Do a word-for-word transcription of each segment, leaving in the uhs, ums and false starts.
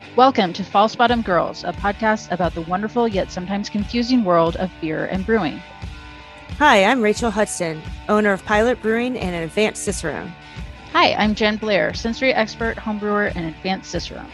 Welcome to False Bottom Girls, a podcast about the wonderful yet sometimes confusing world of beer and brewing. Hi, I'm Rachel Hudson, owner of Pilot Brewing and an advanced Cicerone. Hi, I'm Jen Blair, sensory expert, homebrewer, and advanced Cicerone.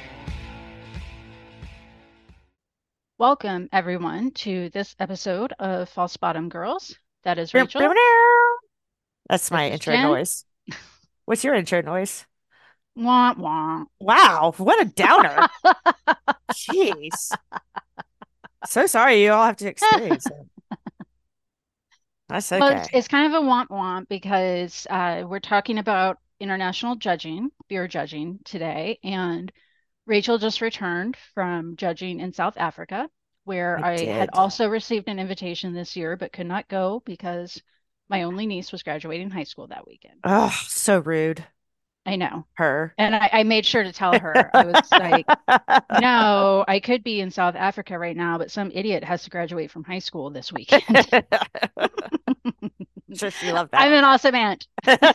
Welcome, everyone, to this episode of False Bottom Girls. That is Rachel. That's my This is intro Jen. noise. What's your intro noise? Wah, wah. Wow, what a downer. Jeez. So sorry you all have to experience it. That's Well, it's, okay. it's kind of a womp womp because uh, we're talking about international judging, beer judging today, and Rachel just returned from judging in South Africa, where I I had did. also received an invitation this year, but could not go because my only niece was graduating high school that weekend. Oh, so rude. I know. Her. And I, I made sure to tell her, I was like, no, I could be in South Africa right now, but some idiot has to graduate from high school this weekend. Sure, she loved I'm that. an awesome aunt.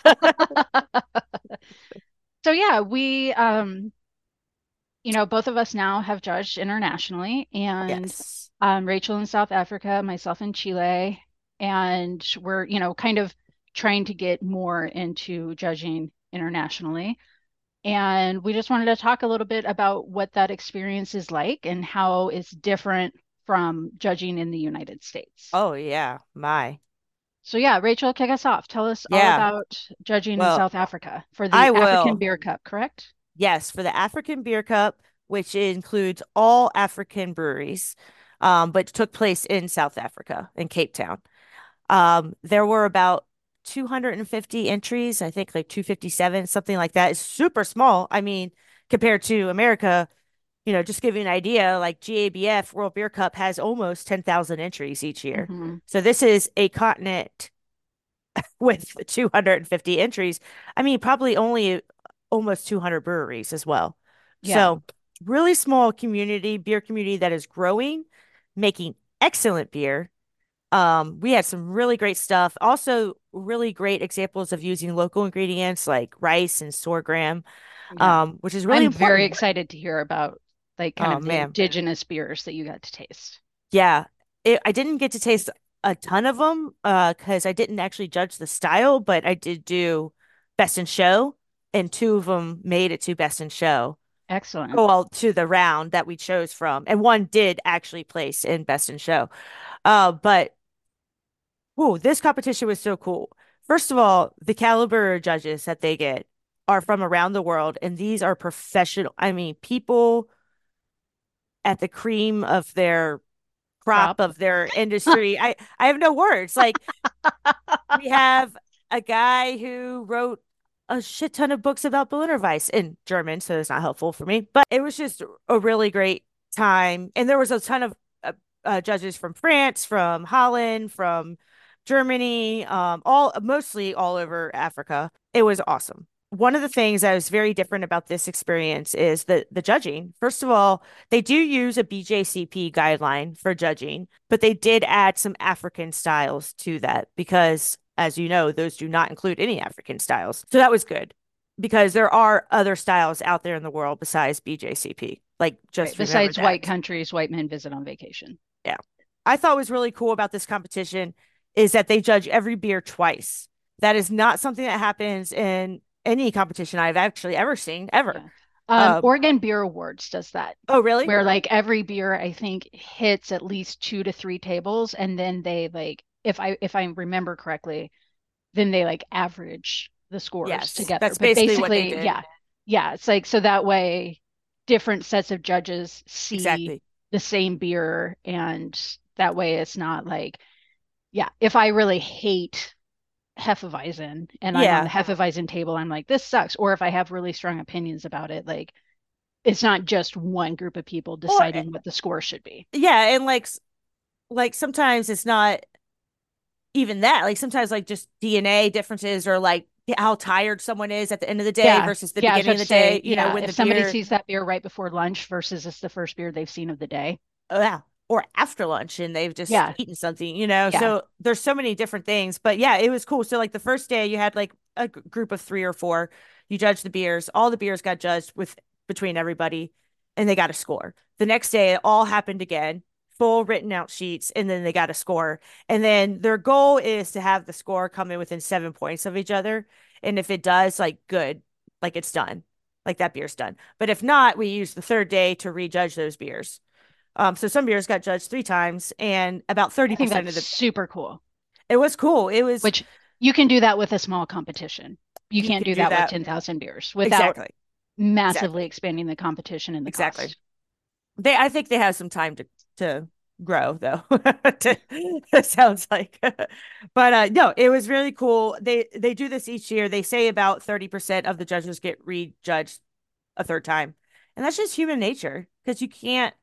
So yeah, we um you know, both of us now have judged internationally, and Yes. um, Rachel in South Africa, myself in Chile, and we're, you know, kind of trying to get more into judging internationally. And we just wanted to talk a little bit about what that experience is like and how it's different from judging in the United States. Oh, yeah. My. So yeah, Rachel, kick us off. Tell us all Yeah. about judging in Well, South Africa for I the African will. Beer Cup, correct? Yes, for the African Beer Cup, which includes all African breweries, um, but took place in South Africa, in Cape Town. Um, there were about two hundred fifty entries, I think like two hundred fifty-seven, something like that. It's super small. I mean, compared to America, you know, just give you an idea, like G A B F World Beer Cup has almost ten thousand entries each year. Hmm. So this is a continent with two hundred fifty entries. I mean, probably only almost two hundred breweries as well. Yeah. So, really small community, beer community that is growing, making excellent beer. Um, we had some really great stuff. Also, really great examples of using local ingredients like rice and sorghum, Yeah. um, which is really I'm very important. excited to hear about like kind Oh of the man, indigenous beers that you got to taste. yeah. It, I didn't get to taste a ton of them uh, because I didn't actually judge the style, but I did do best in show, and two of them made it to best in show. Excellent. Oh, well, to the round that we chose from, and one did actually place in best in show. Uh, but whoa, this competition was so cool. First of all, the caliber of judges that they get are from around the world, and these are professional. I mean, people at the cream of their crop Crop. of their industry. I I have no words. Like we have a guy who wrote a shit ton of books about Berliner Weiss in German, so it's not helpful for me. But it was just a really great time, and there was a ton of uh, uh, judges from France, from Holland, from Germany, um, all mostly all over Africa. It was awesome. One of the things that was very different about this experience is the the judging. First of all, they do use a B J C P guideline for judging, but they did add some African styles to that because, as you know, those do not include any African styles. So that was good because there are other styles out there in the world besides B J C P. Like, Right. just remember Besides white that. countries, white men visit on vacation. Yeah. I thought was really cool about this competition is that they judge every beer twice. That is not something that happens in any competition I've actually ever seen, ever. Yeah. Um, Uh, Oregon Beer Awards does that, oh, really? where like every beer I think hits at least two to three tables, and then they like if I if I remember correctly, then they like average the scores Yes. together. That's But basically what they basically, did. yeah, yeah, it's like so that way different sets of judges see Exactly. the same beer, and that way it's not like, yeah, if I really hate Hefeweizen and I'm on the Yeah. Hefeweizen table, I'm like, this sucks. Or if I have really strong opinions about it, like it's not just one group of people Or deciding what the score should be. yeah, and like like sometimes it's not even that. Like sometimes like just D N A differences or like how tired someone is at the end of the day Yeah. versus the Yeah, I was beginning about of to the day, say, you know, yeah, when if the somebody beer sees that beer right before lunch versus it's the first beer they've seen of the day. oh, yeah, or after lunch and they've just Yeah. eaten something, you know. Yeah. So there's so many different things. But yeah, it was cool. So like the first day you had like a g- group of three or four. You judged the beers. All the beers got judged with between everybody. and they got a score. The next day, it all happened again, full written out sheets, and then they got a score. And then their goal is to have the score come in within seven points of each other. And if it does, like, good, like it's done, like that beer's done. But if not, we use the third day to rejudge those beers. Um, so some beers got judged three times, and about I think thirty percent that's of the, super cool, it was cool. It was, which you can do that with a small competition. You you can't can do do that with that. ten thousand beers without Exactly. massively Exactly. expanding the competition and the Exactly. cost. They, I think they have some time to to grow though. to, it sounds like, but uh, no, it was really cool. They they do this each year. They say about thirty percent of the judges get rejudged a third time, and that's just human nature because you can't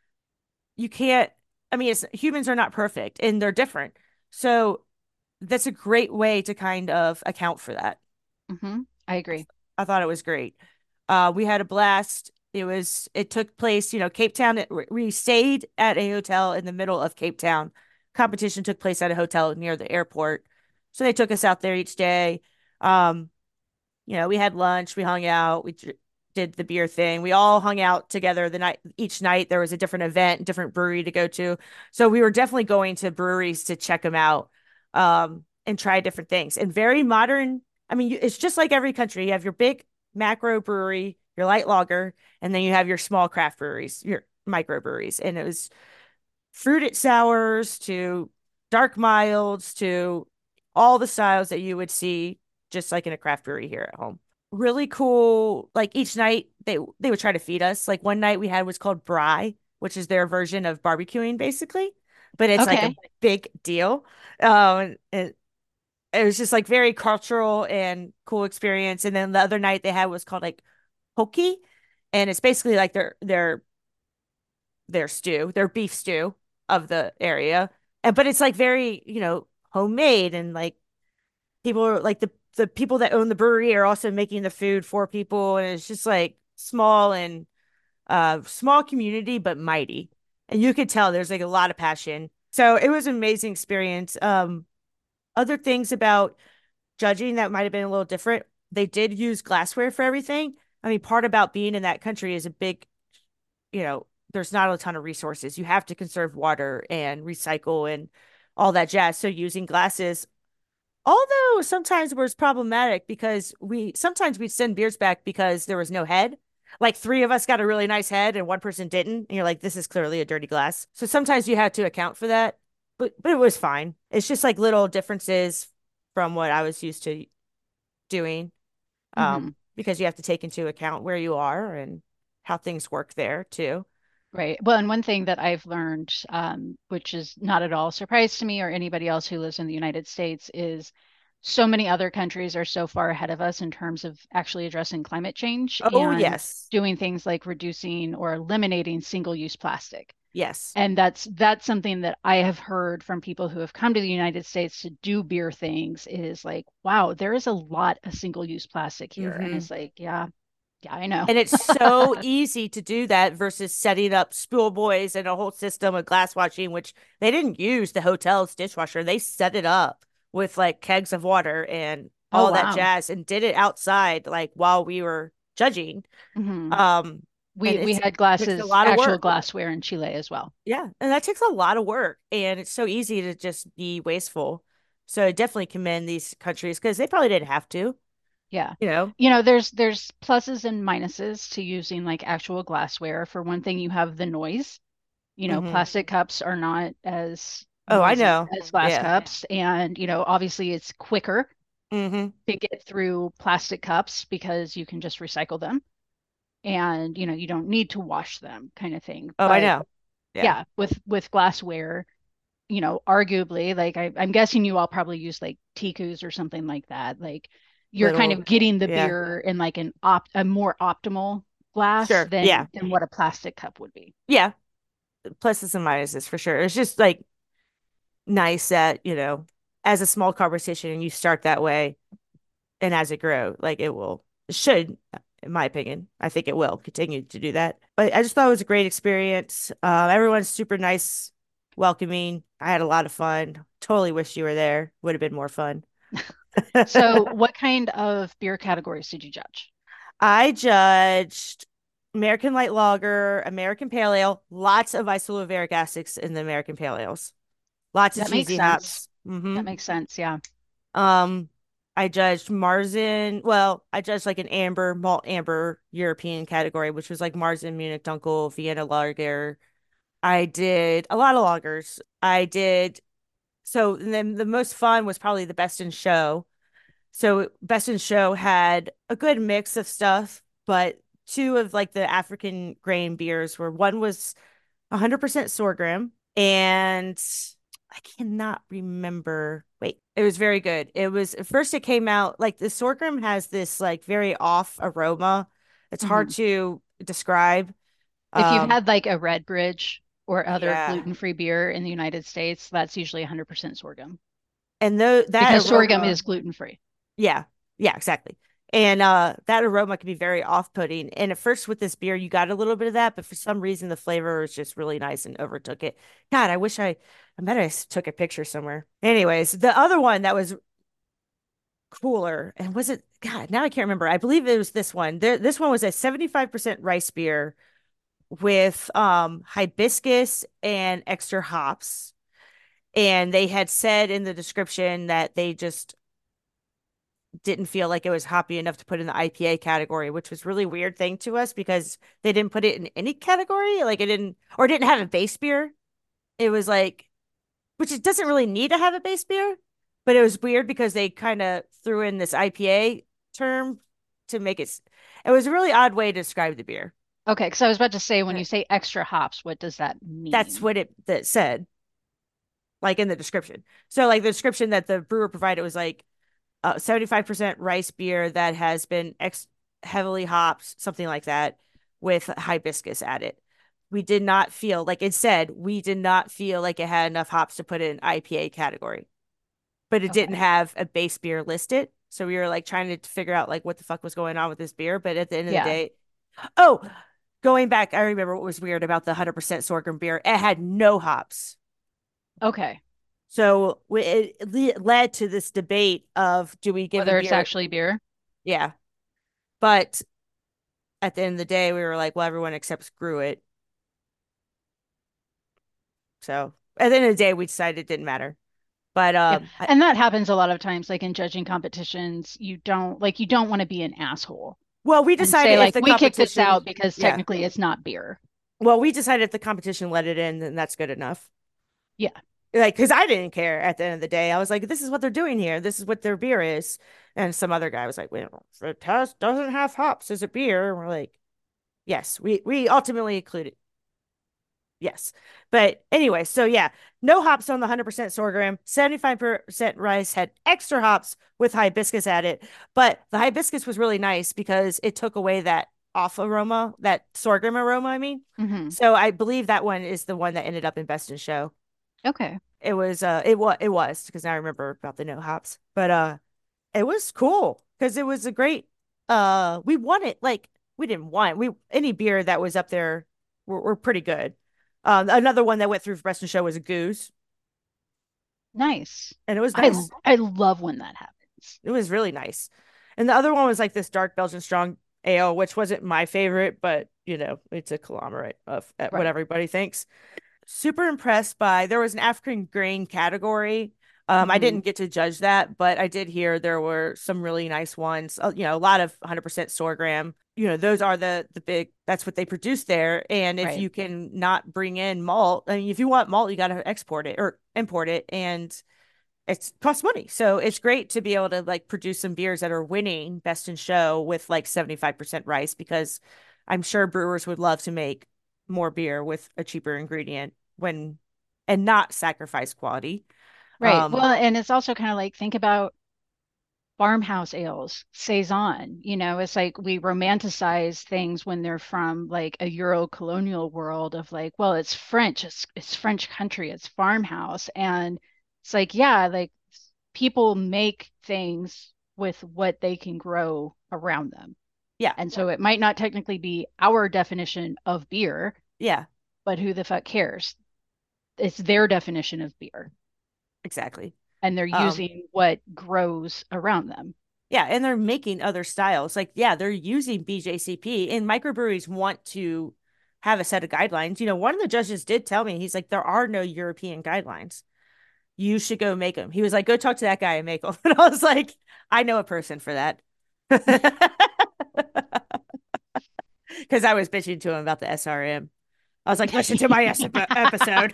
you can't. I mean, it's, humans are not perfect and they're different, so that's a great way to kind of account for that. Hmm. I agree. I thought it was great. Uh, we had a blast. It was, it took place, you know, Cape Town. It, we stayed at a hotel in the middle of Cape Town. Competition took place at a hotel near the airport. So they took us out there each day. Um, you know, we had lunch, we hung out, we dr- did the beer thing. We all hung out together the night, each night there was a different event, different brewery to go to. So we were definitely going to breweries to check them out, um, and try different things. And very modern. I mean, you- it's just like every country. You have your big macro brewery, your light lager, and then you have your small craft breweries, your micro breweries. And it was fruited sours to dark milds to all the styles that you would see just like in a craft brewery here at home. Really cool. Like each night they they would try to feed us. Like one night we had what's called braai, which is their version of barbecuing basically, but it's like a Okay. big deal. Um, and it was just like very cultural and cool experience. And then the other night they had was called like hoki, and it's basically like their their their stew, their beef stew of the area. And but it's like very, you know, homemade, and like people are like the the people that own the brewery are also making the food for people, and it's just like small and uh small community but mighty. And you could tell there's like a lot of passion. So it was an amazing experience. Um other things about judging that might have been a little different. They did use glassware for everything. I mean, part about being in that country is a big, you know, there's not a ton of resources. You have to conserve water and recycle and all that jazz. So using glasses, although sometimes was problematic because we sometimes we'd send beers back because there was no head. Like three of us got a really nice head and one person didn't. And you're like, this is clearly a dirty glass. So sometimes you had to account for that. But but it was fine. It's just like little differences from what I was used to doing. Hmm. Um, because you have to take into account where you are and how things work there too. Right. Well, and one thing that I've learned, um, which is not at all a surprise to me or anybody else who lives in the United States, is so many other countries are so far ahead of us in terms of actually addressing climate change Oh, and yes. doing things like reducing or eliminating single-use plastic. Yes. And that's that's something that I have heard from people who have come to the United States to do beer things is like, wow, there is a lot of single-use plastic here. And Hmm. it's like, yeah, yeah, I know. And it's so easy to do that versus setting up spool boys and a whole system of glass washing, which they didn't use the hotel's dishwasher. They set it up with like kegs of water and Oh, all that wow. jazz and did it outside like while we were judging. Hmm. Um, We and we it's had it takes a glasses, lot of actual work. glassware in Chile as well. Yeah. And that takes a lot of work. And it's so easy to just be wasteful. So I definitely commend these countries because they probably didn't have to, Yeah. you know? You know, there's there's pluses and minuses to using like actual glassware. For one thing, you have the noise. You know, Hmm. plastic cups are not as Oh, I noisy know. as glass Yeah. cups. And, you know, obviously it's quicker Hmm. to get through plastic cups because you can just recycle them and, you know, you don't need to wash them kind of thing. Oh, I But know. Yeah. yeah, with with glassware, you know, arguably, like I, I'm guessing you all probably use like Tikus or something like that. Like you're kind Little, of getting the yeah. beer in like an opt a more optimal glass Sure. than Yeah. than what a plastic cup would be. Yeah. Pluses and minuses for sure. It's just like nice that, you know, as a small conversation and you start that way and as it grow, like it will, it should, in my opinion. I think it will continue to do that. But I just thought it was a great experience. Uh, everyone's super nice, welcoming. I had a lot of fun. Totally wish you were there. Would have been more fun. So, what kind of beer categories did you judge? I judged American light lager, American pale ale, lots of isovaleric acids in the American pale ales. Lots of That makes cheesy sense. hops. Mm-hmm. That makes sense. Yeah. Um, I judged Marzen. Well, I judged like an amber, malt amber European category, which was like Marzen, Munich Dunkel, Vienna Lager. I did a lot of lagers. I did so, and then the most fun was probably the best in show. So best in show had a good mix of stuff, but two of like the African grain beers were one was one hundred percent sorghum and I cannot remember. Wait, it was very good. It was at first it came out like the sorghum has this like very off aroma. It's hard Hmm. to describe. If you've Um, had like a Red Bridge or other yeah. gluten-free beer in the United States, that's usually one hundred percent sorghum And though that because sorghum aroma, is gluten-free. yeah, yeah, exactly. And uh that aroma can be very off-putting. And at first with this beer, you got a little bit of that, but for some reason the flavor was just really nice and overtook it. God, I wish I I bet I s- took a picture somewhere. Anyways, the other one that was cooler, and was it God, now I can't remember. I believe it was this one. There, this one was a seventy-five percent rice beer with um hibiscus and extra hops. And they had said in the description that they just didn't feel like it was hoppy enough to put in the I P A category, which was really weird thing to us because they didn't put it in any category. Like it didn't, or didn't have a base beer. It was like, which it doesn't really need to have a base beer, but it was weird because they kind of threw in this I P A term to make it. It was a really odd way to describe the beer. Okay, because I was about to say when Uh, you say extra hops, what does that That's mean? what it that said, like in the description. So, like the description that the brewer provided was like uh, seventy-five percent rice beer that has been ex- heavily hopped, something like that, with hibiscus added. We did not feel like it said, we did not feel like it had enough hops to put it in I P A category, but it didn't Okay. have a base beer listed. So we were like trying to figure out like what the fuck was going on with this beer. But at the end of the Yeah. day, oh, going back, I remember what was weird about the one hundred percent sorghum beer. It had no hops. Okay. So it led to this debate of do we give a Whether it's beer? actually beer. Yeah. But at the end of the day, we were like, well, everyone except screw it. So at the end of the day, we decided it didn't matter. But Yeah. um, I, And that happens a lot of times, like in judging competitions, you don't like you don't want to be an asshole well, we and decided say if like the we kick this competition, out because yeah, technically it's not beer. well, we decided if the competition let it in, then that's good enough. Yeah. Like, because I didn't care at the end of the day. I was like, this is what they're doing here. This is what their beer is. And some other guy was like, well, if it has, doesn't have hops, is it beer? And we're like, yes, we we ultimately included yes. But anyway, so yeah, no hops on the one hundred percent sorghum, seventy-five percent rice had extra hops with hibiscus added. But the hibiscus was really nice because it took away that off aroma, that sorghum aroma, I mean. Hmm. So I believe that one is the one that ended up in Best in Show. Okay. It was uh it was it was because now I remember about the no hops. But uh it was cool because it was a great uh we won it like we didn't want we any beer that was up there were, were pretty good. Um another one that went through Best in Show was a goose Nice. and it was I nice. I love when that happens. It was really nice. And the other one was like this dark Belgian strong ale, which wasn't my favorite, but you know, it's a conglomerate of uh, what Right. everybody thinks. Super impressed by there was an African grain category. Um, I Hmm. didn't get to judge that, but I did hear there were some really nice ones. Uh, you know, a lot of one hundred percent sorghum. You know, those are the the big. That's what they produce there. And if Right. you can not bring in malt, I mean, if you want malt, you got to export it or import it, and it's costs money. So it's great to be able to like produce some beers that are winning best in show with like seventy-five percent rice because I'm sure brewers would love to make more beer with a cheaper ingredient when and not sacrifice quality. Right. Um, Well, and it's also kind of like think about farmhouse ales, saison. You know, it's like we romanticize things when they're from like a Euro colonial world of like, well, it's French, it's it's French country, it's farmhouse. And it's like, yeah, like people make things with what they can grow around them. yeah, And so it might not technically be our definition of beer, yeah, but who the fuck cares? It's their definition of beer. exactly. And they're Um, using what grows around them. Yeah, and they're making other styles. Like, yeah, they're using B J C P, and microbreweries want to have a set of guidelines. You know, one of the judges did tell me, he's like, there are no European guidelines. You should go make them. He was like, go talk to that guy and make them. And I was like, I know a person for that. Because I was bitching to him about the S R M. I was like, listen to my episode.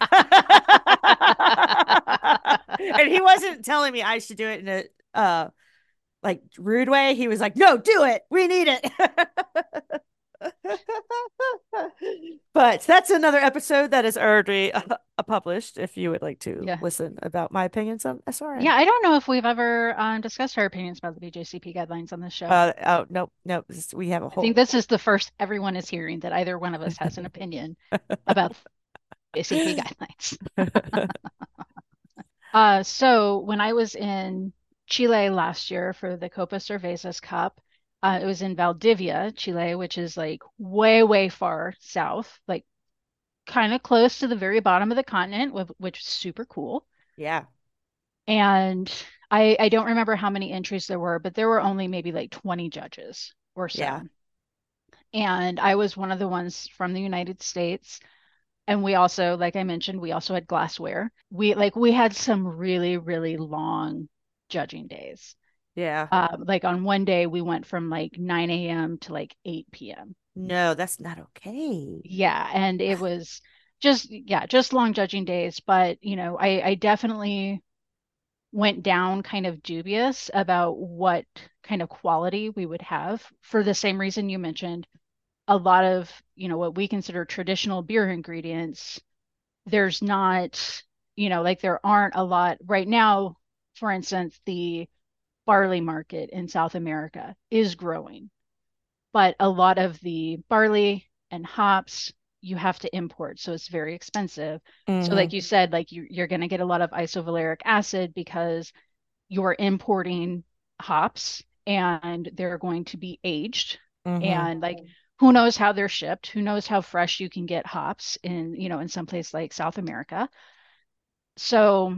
And he wasn't telling me I should do it in a uh like rude way. He was like, no, do it. We need it. But that's another episode that is already uh, published if you would like to Yeah. listen about my opinions on S R M. Yeah, I don't know if we've ever um, discussed our opinions about the B J C P guidelines on this show. Uh, oh, nope, nope. We have a I think whole. this is the first everyone is hearing that either one of us has an opinion about the B J C P guidelines. Uh, so when I was in Chile last year for the Copa Cervezas Cup, uh, it was in Valdivia, Chile, which is like way, way far south, like kind of close to the very bottom of the continent, which is super cool. Yeah. And I I don't remember how many entries there were, but there were only maybe like twenty judges or Yeah. so. And I was one of the ones from the United States. And we also, like I mentioned, we also had glassware. We like we had some really, really long judging days. Yeah. Uh, like on one day we went from like nine a m to like eight p m. No, that's not okay. Yeah, and it was just yeah, just long judging days. But you know, I I definitely went down kind of dubious about what kind of quality we would have for the same reason you mentioned. A lot of, you know, what we consider traditional beer ingredients, there's not, you know, like there aren't a lot right now. For instance, the barley market in South America is growing, but a lot of the barley and hops you have to import, so it's very expensive. So, Mm-hmm. like you said, like you, you're going to get a lot of isovaleric acid because you're importing hops and they're going to be aged. Mm-hmm. And like, who knows how they're shipped? Who knows how fresh you can get hops in, you know, in some place like South America. So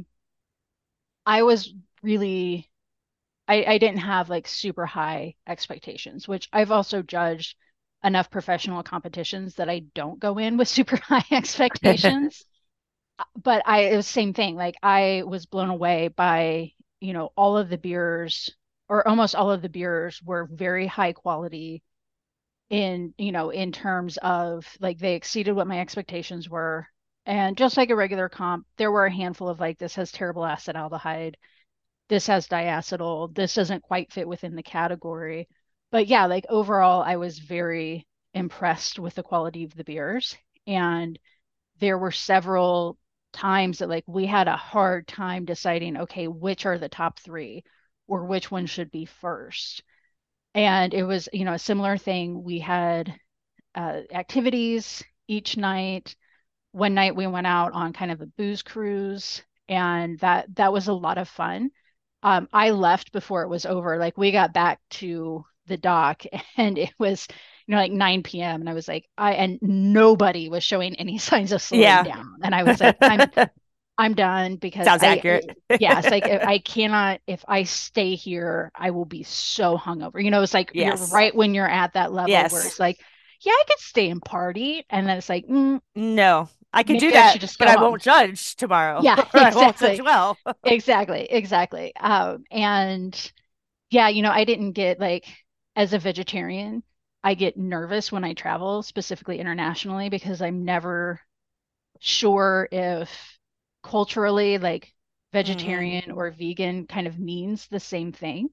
I was really, I, I didn't have like super high expectations, which I've also judged enough professional competitions that I don't go in with super high expectations. But I, it was the same thing. Like I was blown away by, you know, all of the beers or almost all of the beers were very high quality in, you know, in terms of like they exceeded what my expectations were. And just like a regular comp, there were a handful of like, this has terrible acetaldehyde, this has diacetyl, this doesn't quite fit within the category. But yeah, like overall, I was very impressed with the quality of the beers. And there were several times that like we had a hard time deciding, okay, which are the top three or which one should be first. And it was, you know, a similar thing. We had uh, activities each night. One night we went out on kind of a booze cruise, and that that was a lot of fun. Um, I left before it was over. Like we got back to the dock and it was, you know, like nine p m and I was like, I and nobody was showing any signs of slowing Yeah. down. And I was like, I'm I'm done because Sounds I, accurate. yes, like I cannot, if I stay here, I will be so hungover. You know, it's like you're Yes. right when you're at that level where Yes. it's like, yeah, I could stay and party. And then it's like, mm, No, I could do maybe I that, should just but go I home. won't judge tomorrow. Yeah, I won't judge exactly. well. Exactly. Exactly. Um, and yeah, you know, I didn't get like, as a vegetarian, I get nervous when I travel, specifically internationally, because I'm never sure if culturally, like Hmm. vegetarian or vegan kind of means the same thing.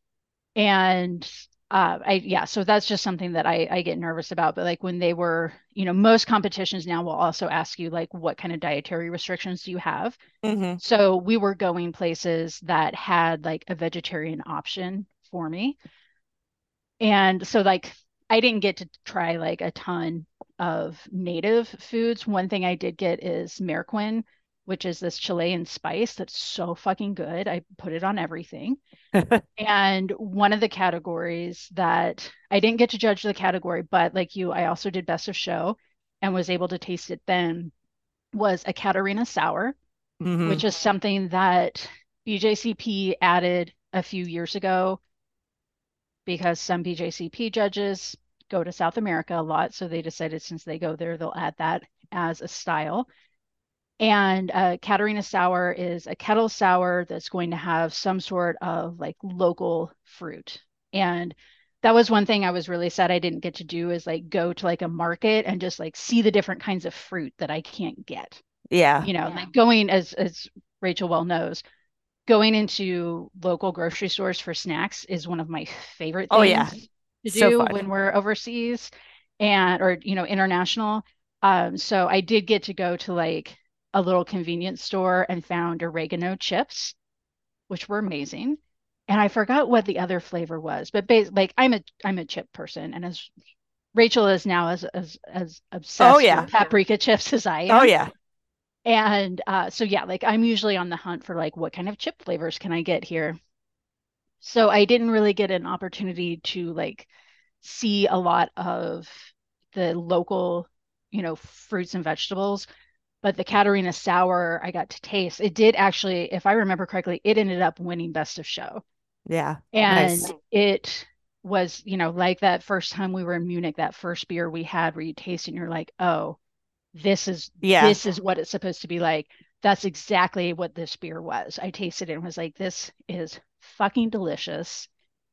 And uh, I, yeah, so that's just something that I, I get nervous about. But like when they were, you know, most competitions now will also ask you, like, what kind of dietary restrictions do you have? Hmm. So we were going places that had like a vegetarian option for me. And so like I didn't get to try like a ton of native foods. One thing I did get is Merquin, which is this Chilean spice that's so fucking good. I put it on everything. And one of the categories that I didn't get to judge the category, but like you, I also did best of show and was able to taste it then was a Catarina sour, Hmm. which is something that B J C P added a few years ago because some B J C P judges go to South America a lot. So they decided since they go there, they'll add that as a style. And uh, Catarina sour is a kettle sour that's going to have some sort of like local fruit. And that was one thing I was really sad I didn't get to do is like go to like a market and just like see the different kinds of fruit that I can't get. Yeah. You know, yeah. Like going as as Rachel well knows, going into local grocery stores for snacks is one of my favorite Oh yeah. things to So do fun. when we're overseas and or you know international. Um, so I did get to go to like a little convenience store and found oregano chips, which were amazing. And I forgot what the other flavor was, but bas- like I'm a I'm a chip person, and as Rachel is now as as as Oh obsessed yeah. with paprika chips as I Oh am. yeah. And uh, so yeah, like I'm usually on the hunt for like what kind of chip flavors can I get here. So I didn't really get an opportunity to like see a lot of the local, you know, fruits and vegetables. But the Catarina sour I got to taste. It did actually, if I remember correctly, it ended up winning Best of Show. Yeah. And Nice. it was, you know, like that first time we were in Munich, that first beer we had where you taste it and you're like, oh, this is Yeah. this is what it's supposed to be like. That's exactly what this beer was. I tasted it and was like, this is fucking delicious.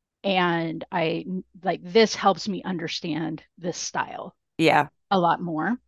And I like this helps me understand this style Yeah. a lot more.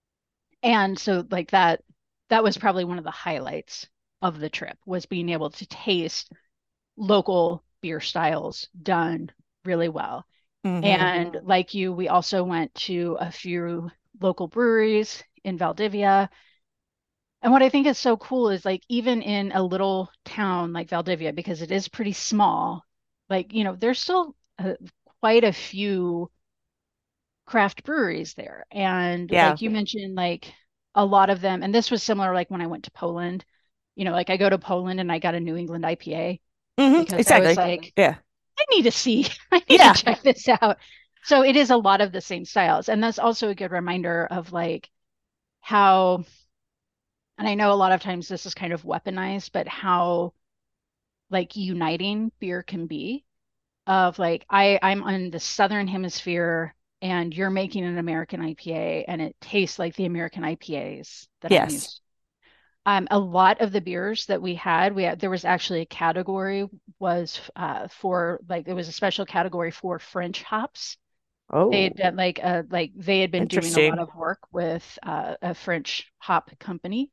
And so like that that was probably one of the highlights of the trip was being able to taste local beer styles done really well. Mm-hmm. And like you, we also went to a few local breweries in Valdivia. And what I think is so cool is like even in a little town like Valdivia, because it is pretty small, like, you know, there's still uh, quite a few craft breweries there. And Yeah. like you mentioned, like a lot of them, and this was similar like when I went to Poland, you know, like I go to Poland and I got a New England I P A Mm-hmm. because I was Exactly. like, Yeah. I need to see, I need to Yeah. check this out. So it is a lot of the same styles. And that's also a good reminder of like how, and I know a lot of times this is kind of weaponized, but how like uniting beer can be of like I I'm on the southern hemisphere and you're making an American I P A and it tastes like the American I P As that I'm Yes. used to. Um, a lot of the beers that we had, we had there was actually a category was uh, for like there was a special category for French hops. They had Oh, done like uh like they had been doing a lot interesting. of work with uh, a French hop company.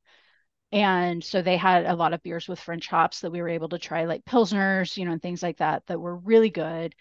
And so they had a lot of beers with French hops that we were able to try, like Pilsners, you know, and things like that, that were really good.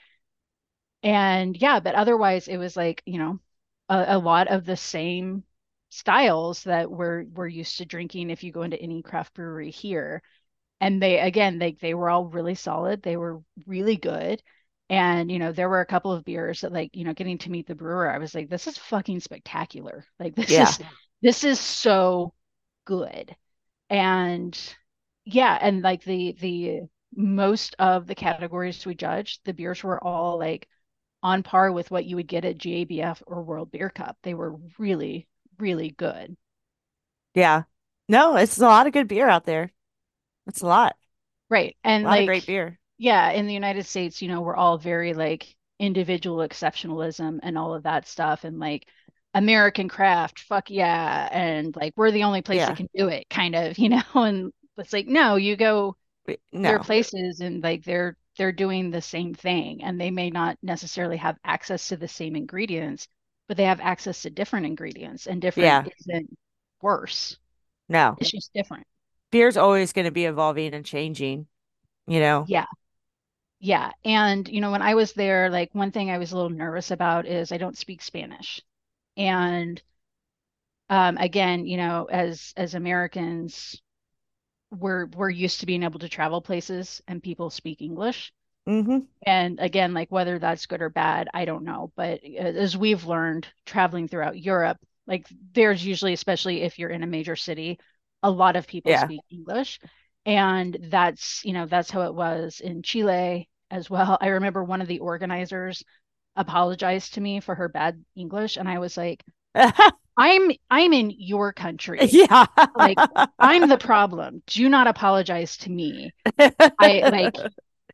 And yeah, but otherwise it was like, you know, a, a lot of the same styles that we're we're used to drinking if you go into any craft brewery here. And they again, they they were all really solid. They were really good. And you know, there were a couple of beers that like, you know, getting to meet the brewer, I was like, this is fucking spectacular. Like this Yeah. is this is so good. And yeah, and like the the most of the categories we judged, the beers were all like on par with what you would get at G A B F or World Beer Cup. They were really, really good. Yeah. No, it's a lot of good beer out there. It's a lot. Right. A And lot of like, great beer. yeah, in the United States, you know, we're all very like individual exceptionalism and all of that stuff. And like American craft, fuck yeah. And like we're the only place that Yeah. can do it, kind of, you know, and it's like, no, you go But other no. places and like they're they're doing the same thing and they may not necessarily have access to the same ingredients, but they have access to different ingredients and different Yeah. isn't worse. No. It's just different. Beer's always going to be evolving and changing, you know? Yeah. Yeah. And you know, when I was there, like one thing I was a little nervous about is I don't speak Spanish. And um again, you know, as as Americans, we're we're used to being able to travel places and people speak English. Mm-hmm. And again, like whether that's good or bad, I don't know. But as we've learned traveling throughout Europe, like there's usually, especially if you're in a major city, a lot of people Yeah. speak English. And that's, you know, that's how it was in Chile as well. I remember one of the organizers apologized to me for her bad English, and I was like, I'm I'm in your country. Yeah. Like I'm the problem. Do not apologize to me. I like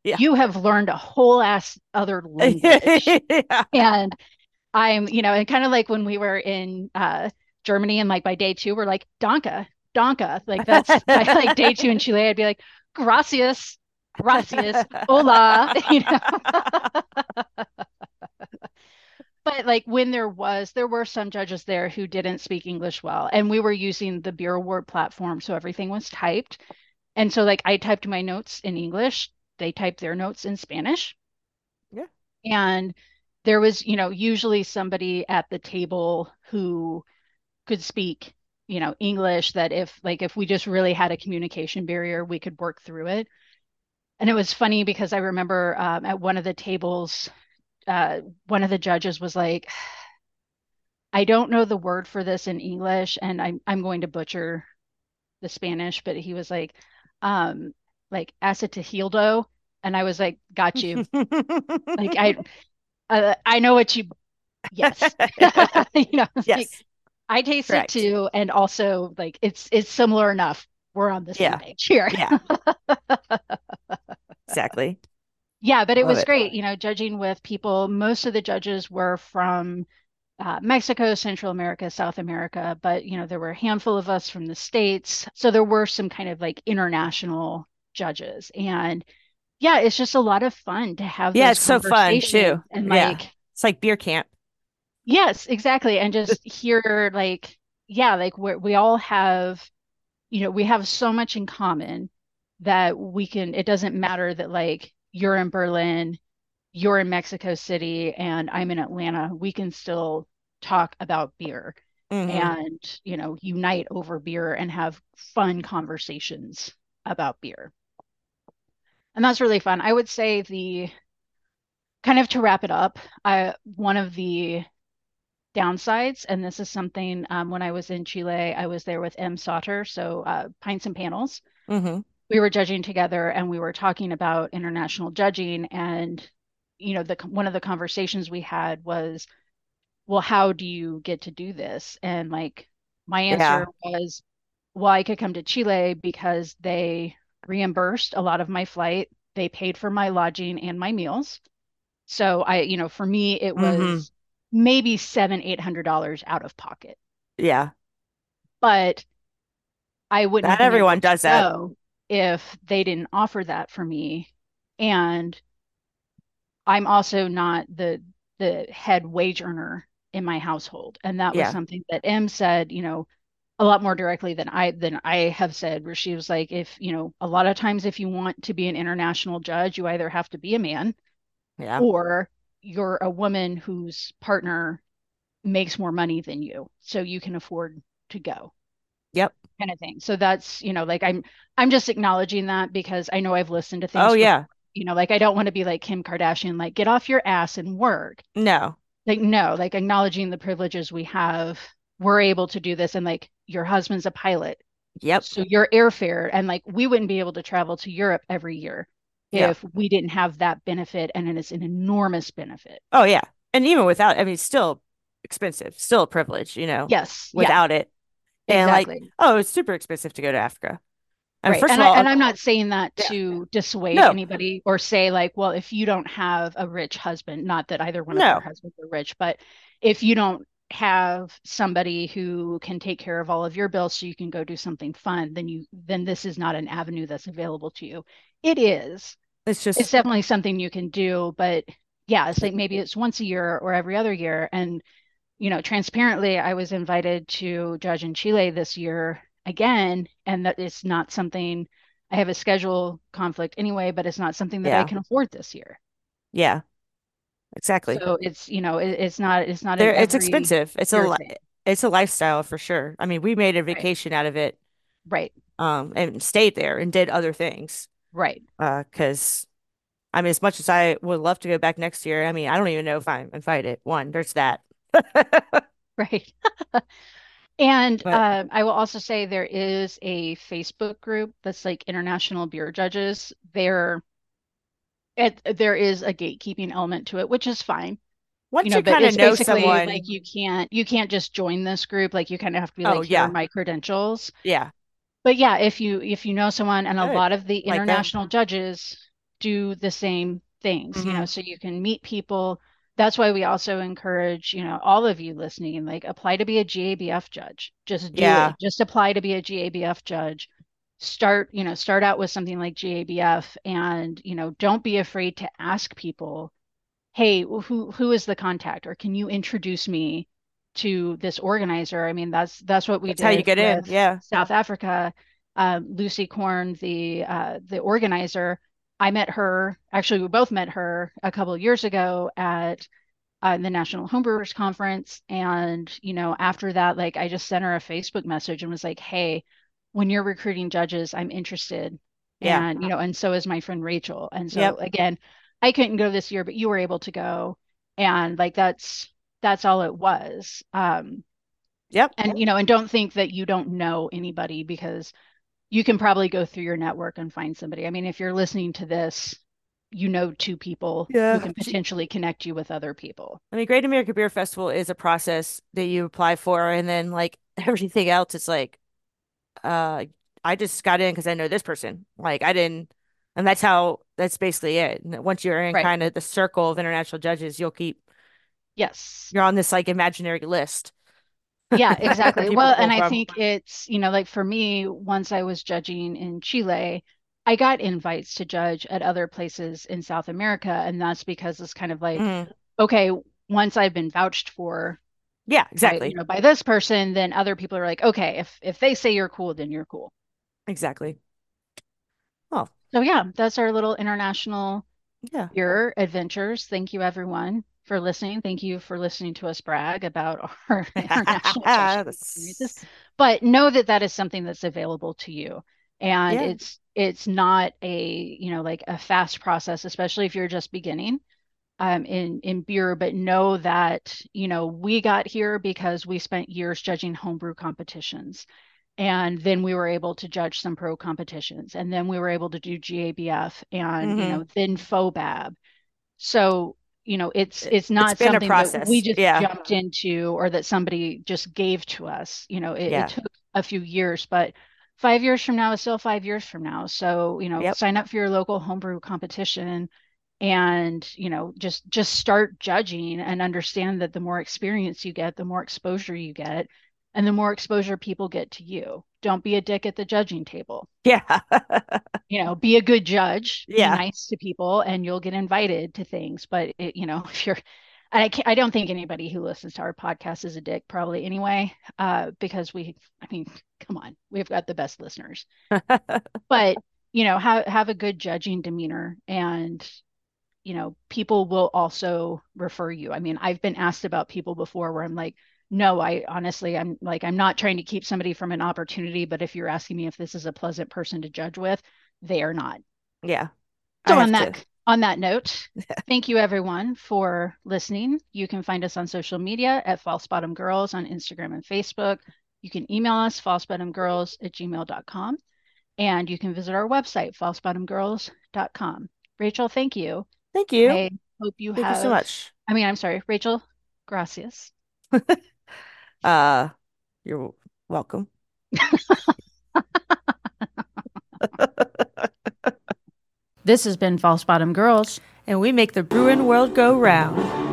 Yeah. you have learned a whole ass other language. Yeah. And I'm, you know, and kind of like when we were in uh, Germany and like by day two, we're like, Danke, Danke. Like that's by like day two in Chile, I'd be like, gracias, gracias, hola, you know. But like when there was, there were some judges there who didn't speak English well. And we were using the Beer Award platform. So everything was typed. And so like I typed my notes in English, they typed their notes in Spanish. Yeah. And there was, you know, usually somebody at the table who could speak, you know, English that if like if we just really had a communication barrier, we could work through it. And it was funny because I remember um, at one of the tables, uh, one of the judges was like, I don't know the word for this in English, and I'm I'm going to butcher the Spanish, but he was like, um, like acetildo, and I was like, got you. Like I uh, I know what you. Yes, you know, it's like Yes. I taste it Correct. too, and also like it's it's similar enough. We're on the same Yeah. page here. Yeah. Exactly. Yeah, but it Love was it. great, you know, judging with people. Most of the judges were from uh, Mexico, Central America, South America, but you know, there were a handful of us from the States. So there were some kind of like international judges. And yeah, it's just a lot of fun to have Yeah, those it's so fun too. conversations and Yeah. like, It's like beer camp. yes, exactly. And just hear like, yeah, like we we all have, you know, we have so much in common that we can, it doesn't matter that like you're in Berlin, you're in Mexico City, and I'm in Atlanta. We can still talk about beer Hmm. and, you know, unite over beer and have fun conversations about beer. And that's really fun. I would say the kind of to wrap it up, I one of the downsides, and this is something um, when I was in Chile, I was there with M. Sauter, so uh, Pints and Panels. Hmm. We were judging together and we were talking about international judging. And, you know, the one of the conversations we had was, well, how do you get to do this? And like my Yeah. answer was, well, I could come to Chile because they reimbursed a lot of my flight. They paid for my lodging and my meals. So I, you know, for me, it Hmm. was maybe seven, eight hundred dollars out of pocket. Yeah. But I wouldn't Not have been able everyone to does that. go if they didn't offer that for me. And I'm also not the the head wage earner in my household. And that was Yeah. something that M said, you know, a lot more directly than I than I have said, where she was like, if, you know, a lot of times if you want to be an international judge, you either have to be a man Yeah. or you're a woman whose partner makes more money than you, so you can afford to go, Yep. kind of thing. So that's, you know, like I'm I'm just acknowledging that because I know I've listened to Oh things before. yeah. You know, like I don't want to be like Kim Kardashian, like get off your ass and work. No. Like no, like acknowledging the privileges we have. We're able to do this, and like your husband's a pilot, Yep. so your airfare, and like we wouldn't be able to travel to Europe every year Yeah. if we didn't have that benefit, and it is an enormous benefit. Oh yeah. And even without, I mean, it's still expensive, still a privilege, you know, Yes, yeah, without it. And like, exactly. oh, it's super expensive to go to Africa. I mean, Right. first And of I all, and I'm not saying that yeah. to dissuade No, anybody or say like, well, if you don't have a rich husband, not that either one of our no. husbands are rich, but if you don't have somebody who can take care of all of your bills so you can go do something fun, then you then this is not an avenue that's available to you. It is. It's It's just, definitely something you can do, but yeah, it's like maybe it's once a year or every other year. And you know, transparently, I was invited to judge in Chile this year again, and that it's not something I have a schedule conflict anyway, but it's not something that I yeah, can afford this year. yeah, exactly. So it's, you know, it, it's not it's not an There, it's every expensive. It's a, year li- thing. it's a lifestyle for sure. I mean, we made a Right. vacation out of it, Right. um, and stayed there and did other things. Right. Uh, because I mean, as much as I would love to go back next year, I mean, I don't even know if I'm invited. One, there's that. Right. And But uh, I will also say there is a Facebook group that's like International Beer Judges. There, it, there is a gatekeeping element to it, which is fine, you once know, you but kind of it's know basically like someone, you can't you can't just join this group. Like you kind of have to be oh like, here are yeah, my credentials. yeah, But yeah, if you if you know someone, and a good. lot of the Like go. international judges do the same things, you know, Hmm. so you can meet people. That's why we also encourage, you know, all of you listening, like apply to be a G A B F judge. Just do Yeah. it. Just apply to be a G A B F judge. Start, you know, start out with something like G A B F and, you know, don't be afraid to ask people, hey, who who is the contact or can you introduce me to this organizer? I mean, that's that's what we That's how you did get in. with Yeah. South Africa. Um, Lucy Korn, the uh, the organizer, I met her. Actually, we both met her a couple of years ago at uh, the National Homebrewers Conference. And, you know, after that, like I just sent her a Facebook message and was like, hey, when you're recruiting judges, I'm interested. Yeah. And, you know, and so is my friend Rachel. And so Yep. again, I couldn't go this year, but you were able to go. And like that's that's all it was. Um, Yep. and you know, and don't think that you don't know anybody because you can probably go through your network and find somebody. I mean, if you're listening to this, you know two people who Yeah. can potentially connect you with other people. I mean, Great American Beer Festival is a process that you apply for, and then like everything else, it's like, uh, I just got in because I know this person. Like I didn't, and that's how. That's basically it. And once you're in Right. kind of the circle of international judges, you'll keep. Yes. You're on this like imaginary list Yeah, that exactly. people Well, pull and I from. think it's, you know, like for me, once I was judging in Chile, I got invites to judge at other places in South America. And that's because it's kind of like, Mhm. okay, once I've been vouched for Yeah, by, you exactly, know, by this person, then other people are like, okay, if if they say you're cool, then you're cool. exactly. Oh, So yeah, that's our little international yeah. your adventures. Thank you, everyone, for listening. Thank you for listening to us brag about our international judging experiences. That's- But know that that is something that's available to you, and yeah. it's it's not a you know like a fast process, especially if you're just beginning um, in in beer. But know that you know we got here because we spent years judging homebrew competitions. And then we were able to judge some pro competitions. And then we were able to do G A B F and, you Hmm. know, then FOBAB. So, you know, it's It, it's it's not been a something that we process. just Yeah. jumped into or that somebody just gave to us. You know, it, it Yeah. took a few years, but five years from now is still five years from now. So, you know, Yep. sign up for your local homebrew competition and, you know, just just start judging and understand that the more experience you get, the more exposure you get, and the more exposure people get to you. Don't be a dick at the judging table. Yeah. You know, be a good judge, be Yeah. nice to people, and you'll get invited to things. But it, you know, if you're, I can't, I don't think anybody who listens to our podcast is a dick, probably anyway, uh, because we, I mean, come on, we've got the best listeners. But you know, have have a good judging demeanor, and you know, people will also refer you. I mean, I've been asked about people before where I'm like, no, I honestly, I'm like, I'm not trying to keep somebody from an opportunity, but if you're asking me if this is a pleasant person to judge with, they are not. Yeah. I So have on to. that on that note, thank you everyone for listening. You can find us on social media at False Bottom Girls on Instagram and Facebook. You can email us falsebottomgirls at gmail dot com and you can visit our website false bottom girls dot com. Rachel, thank you. Thank you. I hope you Thank you so have, much. I mean, I'm sorry, Rachel, gracias. Uh, you're welcome. This has been False Bottom Girls. And we make the brewing world go round.